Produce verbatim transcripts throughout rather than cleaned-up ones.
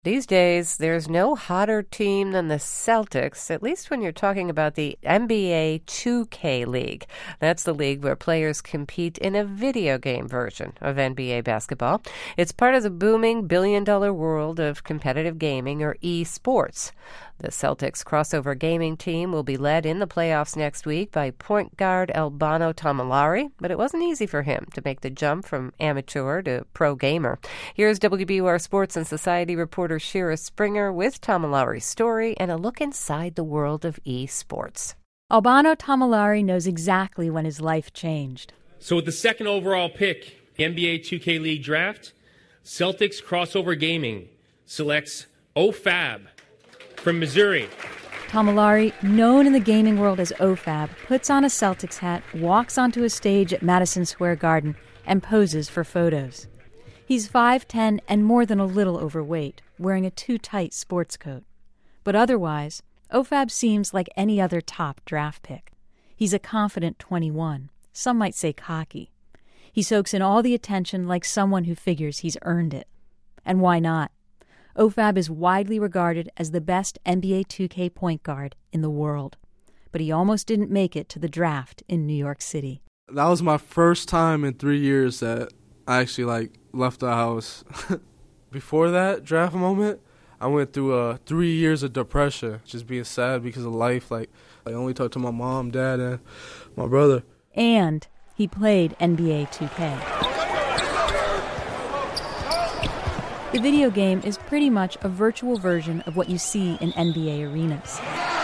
These days, there's no hotter team than the Celtics, at least when you're talking about the N B A two K League. That's the league where players compete in a video game version of N B A basketball. It's part of the booming billion-dollar world of competitive gaming, or e-sports. The Celtics crossover gaming team will be led in the playoffs next week by point guard Albano Tamilari, but it wasn't easy for him to make the jump from amateur to pro gamer. Here's W B U R Sports and Society reporter Shira Springer with Tamilari's story and a look inside the world of e-sports. Albano Tamilari knows exactly when his life changed. So with the second overall pick, the N B A two K League draft, Celtics Crossover Gaming selects O F A B from Missouri. Tamilari, known in the gaming world as O F A B, puts on a Celtics hat, walks onto a stage at Madison Square Garden, and poses for photos. He's five ten and more than a little overweight, wearing a too-tight sports coat. But otherwise, O F A B seems like any other top draft pick. He's a confident twenty-one, some might say cocky. He soaks in all the attention like someone who figures he's earned it. And why not? O F A B is widely regarded as the best N B A two K point guard in the world. But he almost didn't make it to the draft in New York City. That was my first time in three years that I actually, like, left the house. Before that draft moment, I went through uh, three years of depression, just being sad because of life. Like, I only talked to my mom, dad, and my brother. And he played N B A two K. The video game is pretty much a virtual version of what you see in N B A arenas.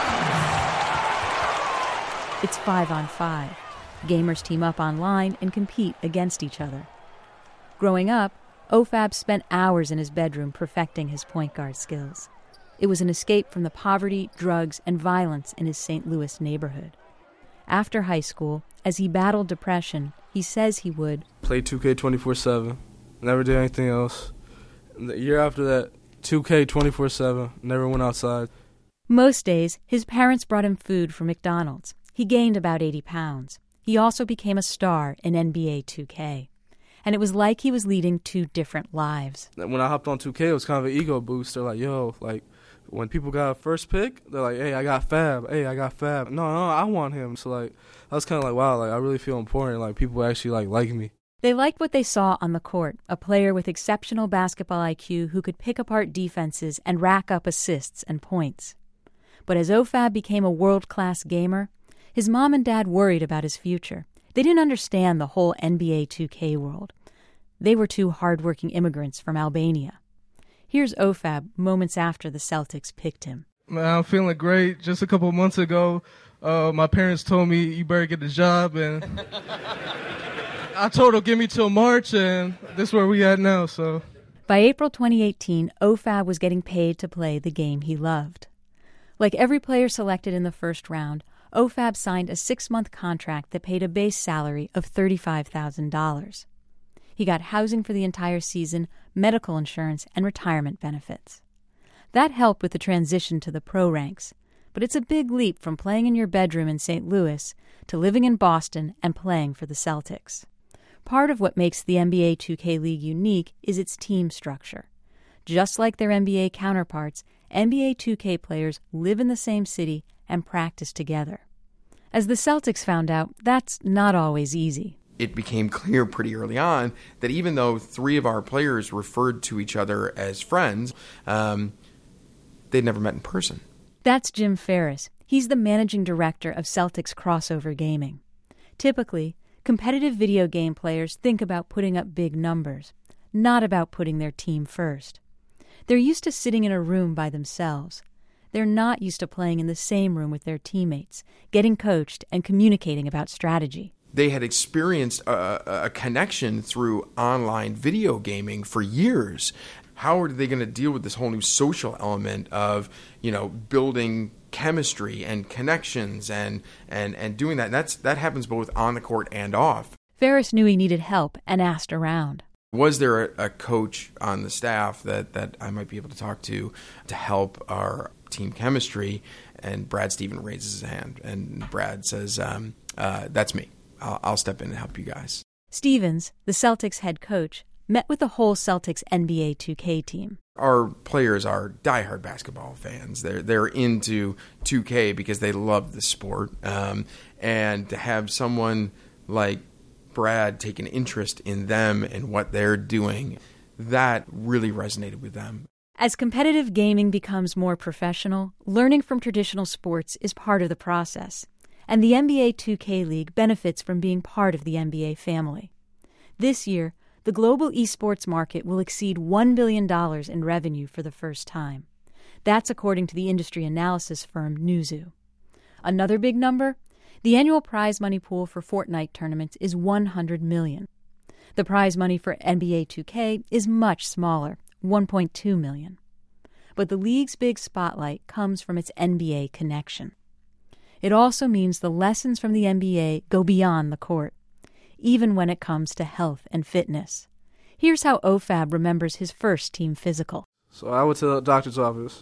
It's five on five. Gamers team up online and compete against each other. Growing up, O F A B spent hours in his bedroom perfecting his point guard skills. It was an escape from the poverty, drugs, and violence in his Saint Louis neighborhood. After high school, as he battled depression, he says he would play two K twenty-four seven, never did anything else. And the year after that, two K twenty-four seven, never went outside. Most days, his parents brought him food from McDonald's. He gained about eighty pounds. He also became a star in N B A two K. And it was like he was leading two different lives. When I hopped on two K, it was kind of an ego boost. They're like, yo, like, when people got a first pick, they're like, hey, I got Fab. Hey, I got Fab. No, no, I want him. So, like, I was kind of like, wow, like, I really feel important. Like, people actually, like, like me. They liked what they saw on the court, a player with exceptional basketball I Q who could pick apart defenses and rack up assists and points. But as O F A B became a world-class gamer, his mom and dad worried about his future. They didn't understand the whole N B A two K world. They were two hard-working immigrants from Albania. Here's O F A B moments after the Celtics picked him. Man, I'm feeling great. Just a couple of months ago, uh, my parents told me, you better get a job, and I told them, give me till March, and this is where we at now. So, by April twenty eighteen, O F A B was getting paid to play the game he loved. Like every player selected in the first round, O F A B signed a six-month contract that paid a base salary of thirty-five thousand dollars. He got housing for the entire season, medical insurance, and retirement benefits. That helped with the transition to the pro ranks, but it's a big leap from playing in your bedroom in Saint Louis to living in Boston and playing for the Celtics. Part of what makes the N B A two K League unique is its team structure. Just like their N B A counterparts, N B A two K players live in the same city and practice together. As the Celtics found out, that's not always easy. It became clear pretty early on that even though three of our players referred to each other as friends, um, they'd never met in person. That's Jim Ferris. He's the managing director of Celtics Crossover Gaming. Typically, competitive video game players think about putting up big numbers, not about putting their team first. They're used to sitting in a room by themselves. They're not used to playing in the same room with their teammates, getting coached, and communicating about strategy. They had experienced a, a connection through online video gaming for years. How are they going to deal with this whole new social element of, you know, building chemistry and connections and and, and doing that? And that's that happens both on the court and off. Ferris knew he needed help and asked around. Was there a, a coach on the staff that, that I might be able to talk to to help our team chemistry? And Brad Stevens raises his hand, and Brad says, um, uh, that's me. I'll, I'll step in and help you guys. Stevens, the Celtics head coach, met with the whole Celtics N B A two K team. Our players are diehard basketball fans. They're they're into two K because they love the sport. Um, and to have someone like Brad take an interest in them and what they're doing, that really resonated with them. As competitive gaming becomes more professional, learning from traditional sports is part of the process. And the N B A two K League benefits from being part of the N B A family. This year, the global esports market will exceed one billion dollars in revenue for the first time. That's according to the industry analysis firm Newzoo. Another big number? The annual prize money pool for Fortnite tournaments is one hundred million dollars. The prize money for N B A two K is much smaller, one point two million dollars. But the league's big spotlight comes from its N B A connection. It also means the lessons from the N B A go beyond the court, even when it comes to health and fitness. Here's how O F A B remembers his first team physical. So I went to the doctor's office.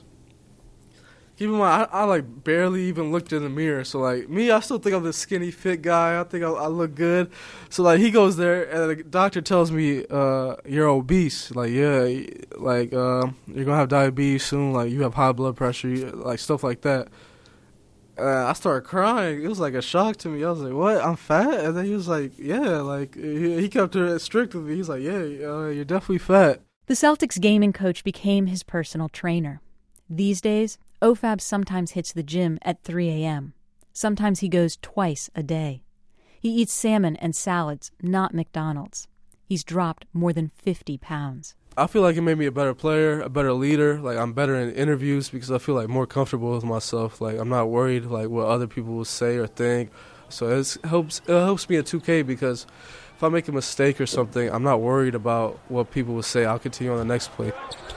Keep in mind, I, I like barely even looked in the mirror. So like me, I still think I'm this skinny, fit guy. I think I, I look good. So like he goes there, and the doctor tells me, uh, "You're obese." Like yeah, like uh, you're gonna have diabetes soon. Like you have high blood pressure, like stuff like that. Uh, I started crying. It was like a shock to me. I was like, "What? I'm fat?" And then he was like, "Yeah." Like he, he kept it strict with me. He's like, "Yeah, uh, you're definitely fat." The Celtics gaming coach became his personal trainer. These days, O F A B sometimes hits the gym at three a.m. Sometimes he goes twice a day. He eats salmon and salads, not McDonald's. He's dropped more than fifty pounds. I feel like it made me a better player, a better leader. Like I'm better in interviews because I feel like more comfortable with myself. Like I'm not worried like what other people will say or think. So it helps. It helps me at two K because if I make a mistake or something, I'm not worried about what people will say. I'll continue on the next play.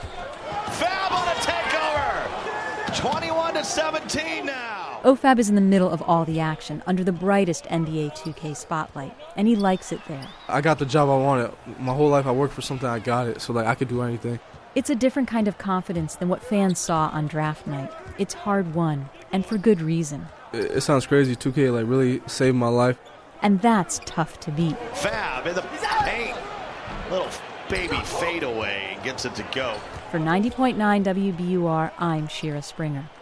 Fab on a takeover. twenty-one to seventeen now. O F A B is in the middle of all the action, under the brightest N B A two K spotlight, and he likes it there. I got the job I wanted. My whole life I worked for something, I got it, so like I could do anything. It's a different kind of confidence than what fans saw on draft night. It's hard-won, and for good reason. It, it sounds crazy, two K like really saved my life. And that's tough to beat. Fab in the paint. Little baby fadeaway and gets it to go. For ninety point nine W B U R, I'm Shira Springer.